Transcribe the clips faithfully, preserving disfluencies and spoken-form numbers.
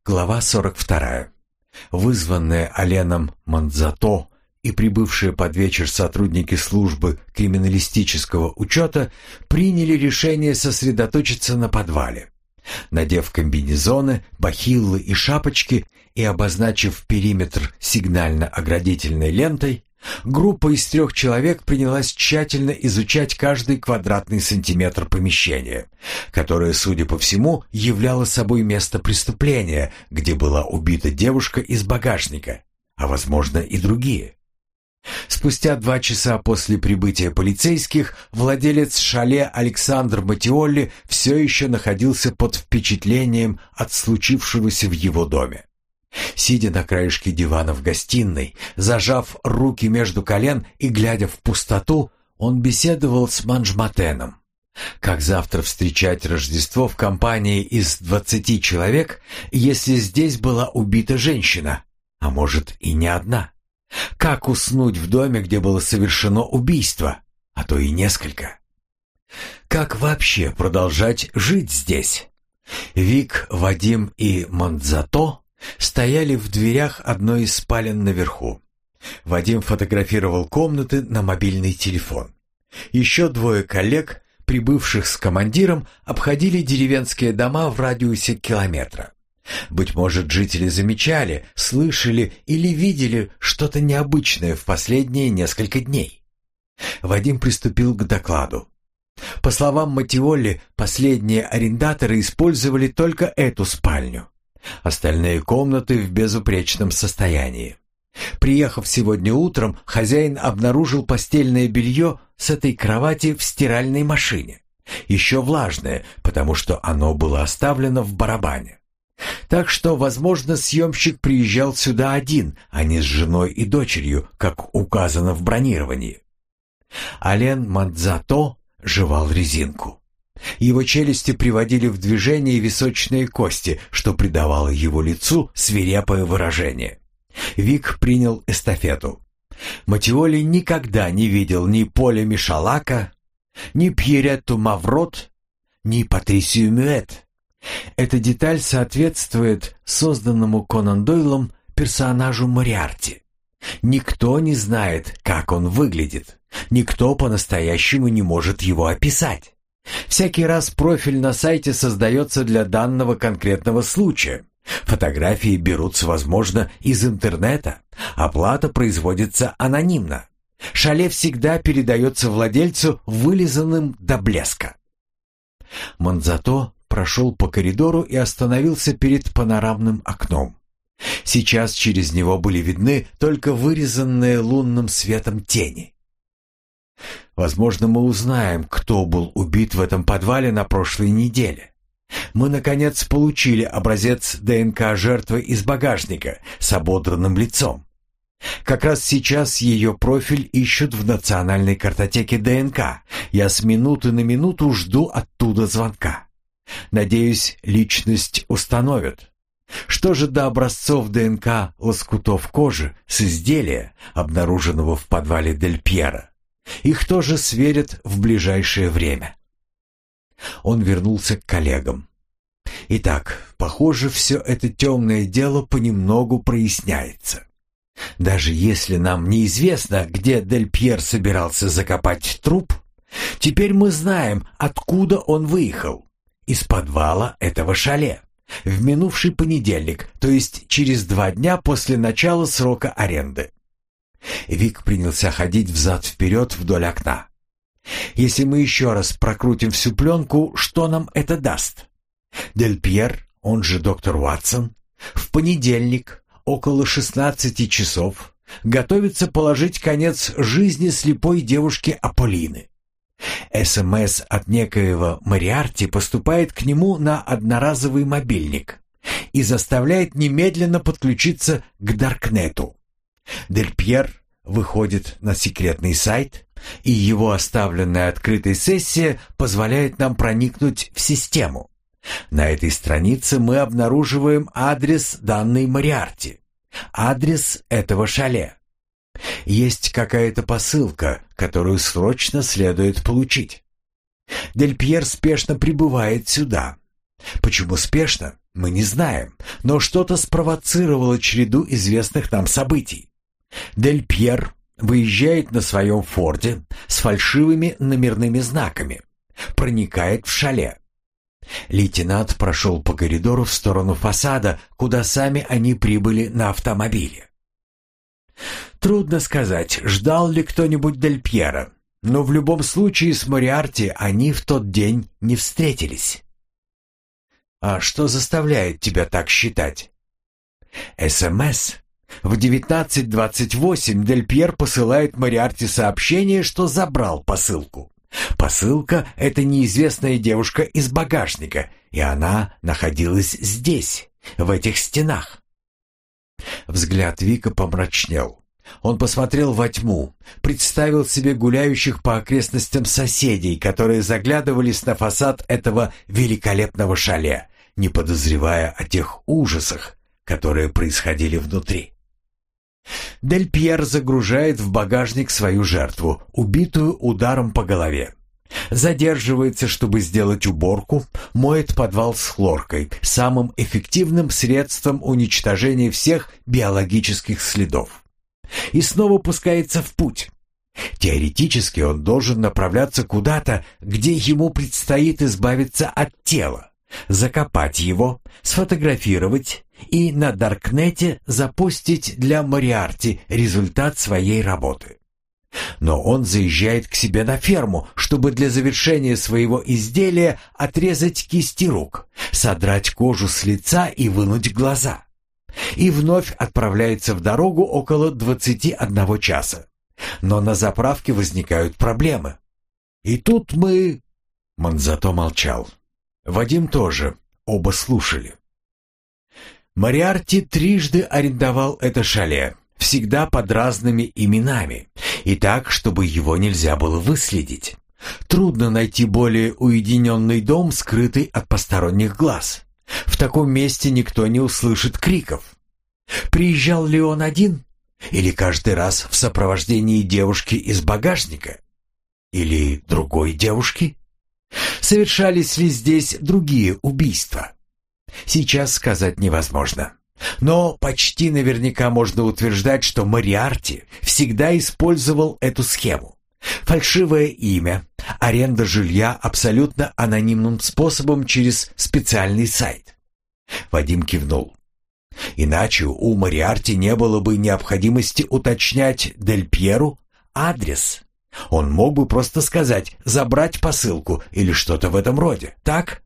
Глава сорок вторая. Вызванные Аленом Монзато и прибывшие под вечер сотрудники службы криминалистического учета приняли решение сосредоточиться на подвале. Надев комбинезоны, бахилы и шапочки и обозначив периметр сигнально-оградительной лентой, группа из трех человек принялась тщательно изучать каждый квадратный сантиметр помещения, которое, судя по всему, являло собой место преступления, где была убита девушка из багажника, а, возможно, и другие. Спустя два часа после прибытия полицейских владелец шале Александр Матиолли все еще находился под впечатлением от случившегося в его доме. Сидя на краешке дивана в гостиной, зажав руки между колен и глядя в пустоту, он беседовал с Манжматеном. Как завтра встречать Рождество в компании из двадцати человек, если здесь была убита женщина, а может и не одна? Как уснуть в доме, где было совершено убийство, а то и несколько? Как вообще продолжать жить здесь? Вик, Вадим и Монзато стояли в дверях одной из спален наверху. Вадим фотографировал комнаты на мобильный телефон. Еще двое коллег, прибывших с командиром, обходили деревенские дома в радиусе километра. Быть может, жители замечали, слышали или видели что-то необычное в последние несколько дней. Вадим приступил к докладу. По словам Матиолли, последние арендаторы использовали только эту спальню. Остальные комнаты в безупречном состоянии. Приехав сегодня утром, хозяин обнаружил постельное белье с этой кровати в стиральной машине. Еще влажное, потому что оно было оставлено в барабане. Так что, возможно, съемщик приезжал сюда один, а не с женой и дочерью, как указано в бронировании. Ален Монзато жевал резинку. Его челюсти приводили в движение височные кости, что придавало его лицу свирепое выражение. Вик принял эстафету. Матиолли никогда не видел ни Поля Мишалака, ни Пьеретту Маврот, ни Патрисию Мюэт. Эта деталь соответствует созданному Конан Дойлом персонажу Мориарти. Никто не знает, как он выглядит. Никто по-настоящему не может его описать. Всякий раз профиль на сайте создается для данного конкретного случая. Фотографии берутся, возможно, из интернета. Оплата производится анонимно. Шале всегда передается владельцу вылизанным до блеска. Монзато прошел по коридору и остановился перед панорамным окном. Сейчас через него были видны только вырезанные лунным светом тени. Возможно, мы узнаем, кто был убит в этом подвале на прошлой неделе. Мы, наконец, получили образец ДНК жертвы из багажника с ободранным лицом. Как раз сейчас ее профиль ищут в национальной картотеке ДНК. Я с минуты на минуту жду оттуда звонка. Надеюсь, личность установят. Что же до образцов ДНК лоскутов кожи с изделия, обнаруженного в подвале Дель Пьеро? Их тоже сверят в ближайшее время. Он вернулся к коллегам. Итак, похоже, все это темное дело понемногу проясняется. Даже если нам неизвестно, где Дель Пьер собирался закопать труп, теперь мы знаем, откуда он выехал. Из подвала этого шале. В минувший понедельник, то есть через два дня после начала срока аренды. Вик принялся ходить взад-вперед вдоль окна. Если мы еще раз прокрутим всю пленку, что нам это даст? Дель Пьер, он же доктор Уотсон, в понедельник, около шестнадцати часов, готовится положить конец жизни слепой девушки Аполлины. СМС от некоего Мориарти поступает к нему на одноразовый мобильник и заставляет немедленно подключиться к Даркнету. Дель Пьер выходит на секретный сайт, и его оставленная открытой сессия позволяет нам проникнуть в систему. На этой странице мы обнаруживаем адрес данной Мориарти, адрес этого шале. Есть какая-то посылка, которую срочно следует получить. Дель Пьер спешно прибывает сюда. Почему спешно? Мы не знаем, но что-то спровоцировало череду известных нам событий. Дель Пьер выезжает на своем форде с фальшивыми номерными знаками, проникает в шале. Лейтенант прошел по коридору в сторону фасада, куда сами они прибыли на автомобиле. Трудно сказать, ждал ли кто-нибудь Дель Пьера, но в любом случае с Мориарти они в тот день не встретились. А что заставляет тебя так считать? СМС. В девятнадцать двадцать восемь Дель Пьер посылает Мориарти сообщение, что забрал посылку. Посылка — это неизвестная девушка из багажника, и она находилась здесь, в этих стенах. Взгляд Вика помрачнел. Он посмотрел во тьму, представил себе гуляющих по окрестностям соседей, которые заглядывались на фасад этого великолепного шале, не подозревая о тех ужасах, которые происходили внутри. Дель Пьер загружает в багажник свою жертву, убитую ударом по голове. Задерживается, чтобы сделать уборку, моет подвал с хлоркой, самым эффективным средством уничтожения всех биологических следов. И снова пускается в путь. Теоретически он должен направляться куда-то, где ему предстоит избавиться от тела, закопать его, сфотографировать и на Даркнете запостить для Мориарти результат своей работы. Но он заезжает к себе на ферму, чтобы для завершения своего изделия отрезать кисти рук, содрать кожу с лица и вынуть глаза. И вновь отправляется в дорогу около двадцати одного часа. Но на заправке возникают проблемы. И тут мы... Монзато молчал. Вадим тоже. Оба слушали. Мориарти трижды арендовал это шале, всегда под разными именами, и так, чтобы его нельзя было выследить. Трудно найти более уединенный дом, скрытый от посторонних глаз. В таком месте никто не услышит криков. Приезжал ли он один? Или каждый раз в сопровождении девушки из багажника? Или другой девушки? Совершались ли здесь другие убийства? Сейчас сказать невозможно. Но почти наверняка можно утверждать, что Мориарти всегда использовал эту схему. Фальшивое имя, аренда жилья абсолютно анонимным способом через специальный сайт. Вадим кивнул. Иначе у Мориарти не было бы необходимости уточнять Дель Пьеру адрес. Он мог бы просто сказать «забрать посылку» или что-то в этом роде, так?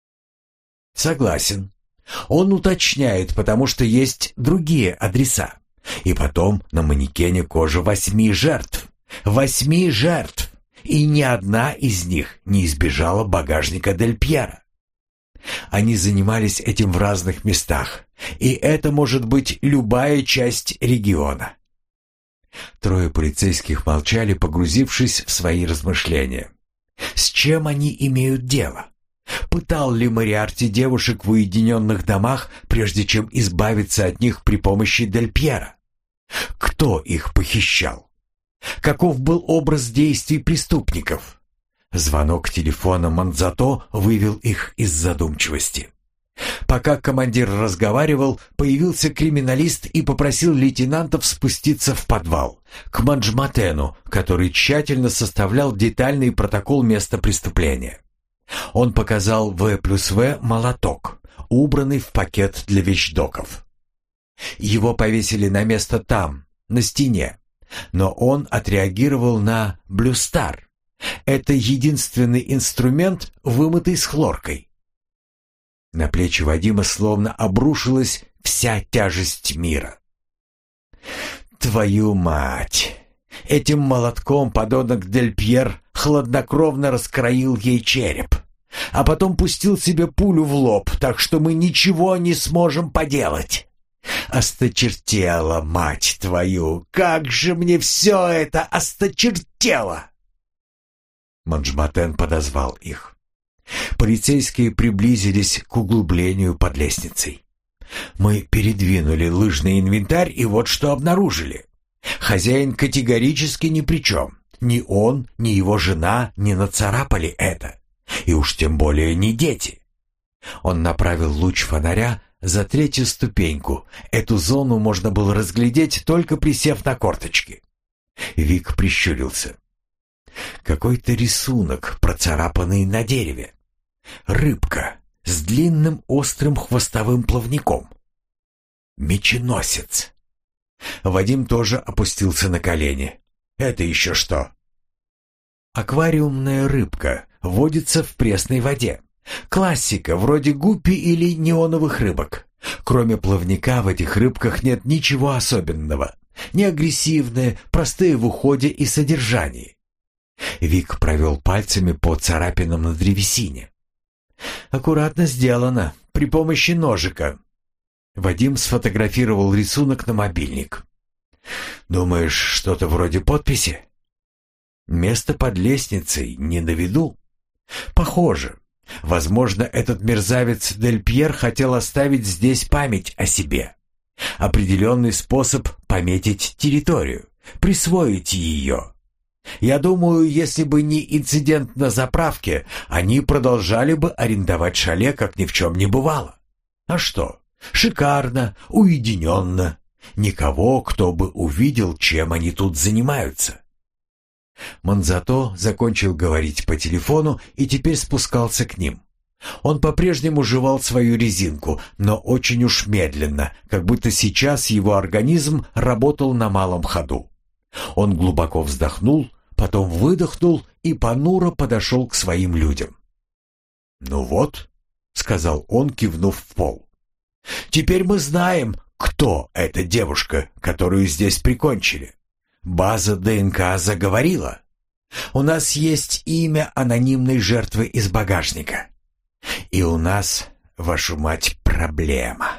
Согласен. Он уточняет, потому что есть другие адреса. И потом на манекене кожа восьми жертв. Восьми жертв. И ни одна из них не избежала багажника Дель Пьера. Они занимались этим в разных местах, и это может быть любая часть региона. Трое полицейских молчали, погрузившись в свои размышления. С чем они имеют дело? Пытал ли Мориарти девушек в уединенных домах, прежде чем избавиться от них при помощи Дель Пьера? Кто их похищал? Каков был образ действий преступников? Звонок телефона Монзато вывел их из задумчивости. Пока командир разговаривал, появился криминалист и попросил лейтенантов спуститься в подвал, к Манджматену, который тщательно составлял детальный протокол места преступления. Он показал В плюс В молоток, убранный в пакет для вещдоков. Его повесили на место там, на стене, но он отреагировал на Блюстар. Это единственный инструмент, вымытый с хлоркой. На плечи Вадима словно обрушилась вся тяжесть мира. «Твою мать! Этим молотком подонок Дель Пьер хладнокровно раскроил ей череп, а потом пустил себе пулю в лоб, так что мы ничего не сможем поделать. Осточертело, мать твою! Как же мне все это осточертело!» Манджматен подозвал их. Полицейские приблизились к углублению под лестницей. «Мы передвинули лыжный инвентарь, и вот что обнаружили. Хозяин категорически ни при чем. Ни он, ни его жена не нацарапали это. И уж тем более не дети. Он направил луч фонаря за третью ступеньку. Эту зону можно было разглядеть, только присев на корточки. Вик прищурился. Какой-то рисунок, процарапанный на дереве. Рыбка с длинным острым хвостовым плавником. Меченосец. Вадим тоже опустился на колени. Это еще что? Аквариумная рыбка водится в пресной воде. Классика, вроде гуппи или неоновых рыбок. Кроме плавника в этих рыбках нет ничего особенного. Не агрессивные, простые в уходе и содержании. Вик провел пальцами по царапинам на древесине. Аккуратно сделано, при помощи ножика. Вадим сфотографировал рисунок на мобильник. Думаешь, что-то вроде подписи? Место под лестницей не на виду. Похоже. Возможно, этот мерзавец Дель Пьер хотел оставить здесь память о себе. Определенный способ пометить территорию, присвоить ее. Я думаю, если бы не инцидент на заправке, они продолжали бы арендовать шале, как ни в чем не бывало. А что? Шикарно, уединенно. Никого, кто бы увидел, чем они тут занимаются. Монзато закончил говорить по телефону и теперь спускался к ним. Он по-прежнему жевал свою резинку, но очень уж медленно, как будто сейчас его организм работал на малом ходу. Он глубоко вздохнул, потом выдохнул и понуро подошел к своим людям. «Ну вот», — сказал он, кивнув в пол, — «теперь мы знаем, кто эта девушка, которую здесь прикончили. База ДНК заговорила. У нас есть имя анонимной жертвы из багажника. И у нас, вашу мать, проблема».